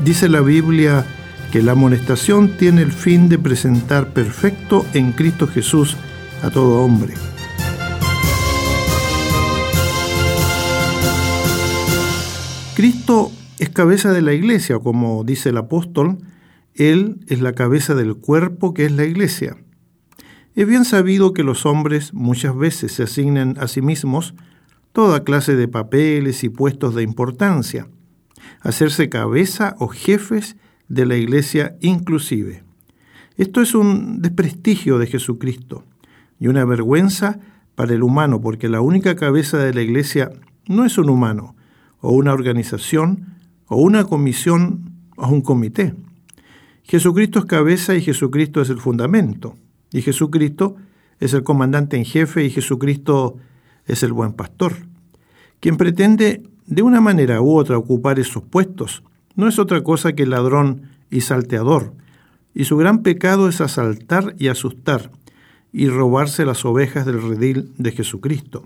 Dice la Biblia que la amonestación tiene el fin de presentar perfecto en Cristo Jesús a todo hombre. Cristo es cabeza de la iglesia, como dice el apóstol. Él es la cabeza del cuerpo que es la iglesia. Es bien sabido que los hombres muchas veces se asignan a sí mismos toda clase de papeles y puestos de importancia, hacerse cabeza o jefes de la iglesia inclusive. Esto es un desprestigio de Jesucristo y una vergüenza para el humano, porque la única cabeza de la iglesia no es un humano, o una organización, o una comisión, o un comité. Jesucristo es cabeza y Jesucristo es el fundamento. Y Jesucristo es el comandante en jefe y Jesucristo es el buen pastor. Quien pretende de una manera u otra ocupar esos puestos no es otra cosa que ladrón y salteador. Y su gran pecado es asaltar y asustar y robarse las ovejas del redil de Jesucristo.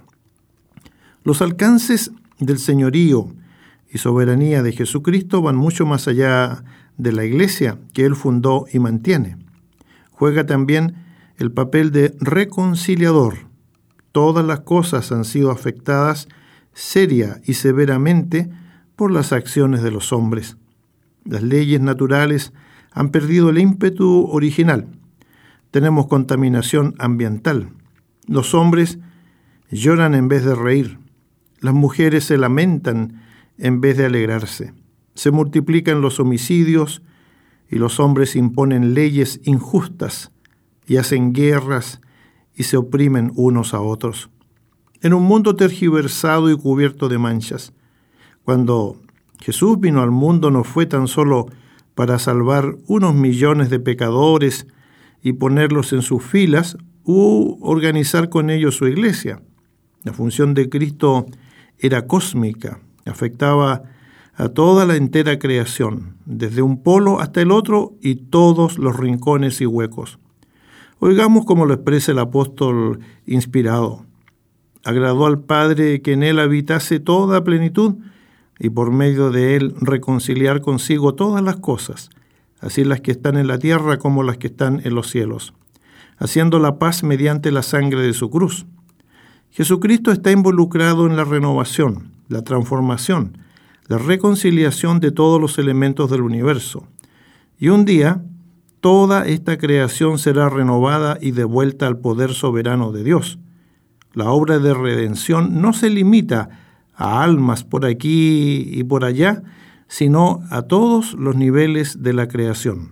Los alcances del señorío y soberanía de Jesucristo van mucho más allá de la iglesia que Él fundó y mantiene. Juega también el papel de reconciliador. Todas las cosas han sido afectadas seria y severamente por las acciones de los hombres. Las leyes naturales han perdido el ímpetu original. Tenemos contaminación ambiental. Los hombres lloran en vez de reír. Las mujeres se lamentan en vez de alegrarse. Se multiplican los homicidios y los hombres imponen leyes injustas y hacen guerras y se oprimen unos a otros. En un mundo tergiversado y cubierto de manchas. Cuando Jesús vino al mundo no fue tan solo para salvar unos millones de pecadores y ponerlos en sus filas u organizar con ellos su iglesia. La función de Cristo era cósmica, afectaba a toda la entera creación, desde un polo hasta el otro y todos los rincones y huecos. Oigamos cómo lo expresa el apóstol inspirado. Agradó al Padre que en él habitase toda plenitud y por medio de él reconciliar consigo todas las cosas, así las que están en la tierra como las que están en los cielos, haciendo la paz mediante la sangre de su cruz. Jesucristo está involucrado en la renovación, la transformación, la reconciliación de todos los elementos del universo. Y un día, toda esta creación será renovada y devuelta al poder soberano de Dios. La obra de redención no se limita a almas por aquí y por allá, sino a todos los niveles de la creación.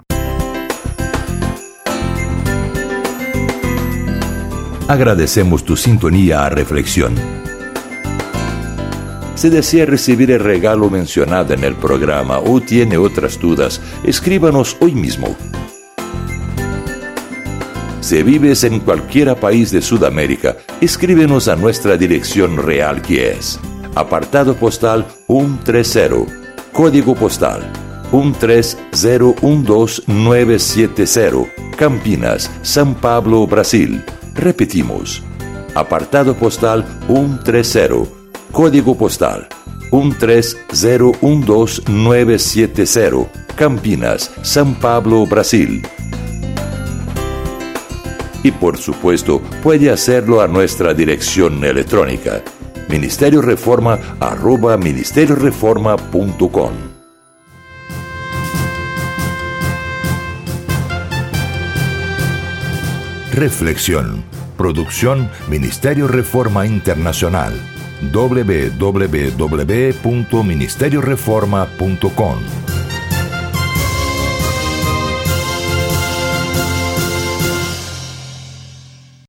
Agradecemos tu sintonía a Reflexión. Si desea recibir el regalo mencionado en el programa o tiene otras dudas, escríbanos hoy mismo. Si vives en cualquier país de Sudamérica, escríbenos a nuestra dirección real, que es apartado postal 130, código postal 13012970, Campinas, São Paulo, Brasil. Repetimos, apartado postal 130, código postal 13012970, Campinas, São Paulo, Brasil. Y por supuesto, puede hacerlo a nuestra dirección electrónica, ministerioreforma@ministerioreforma.com. Reflexión. Producción Ministerio Reforma Internacional. www.ministerioreforma.com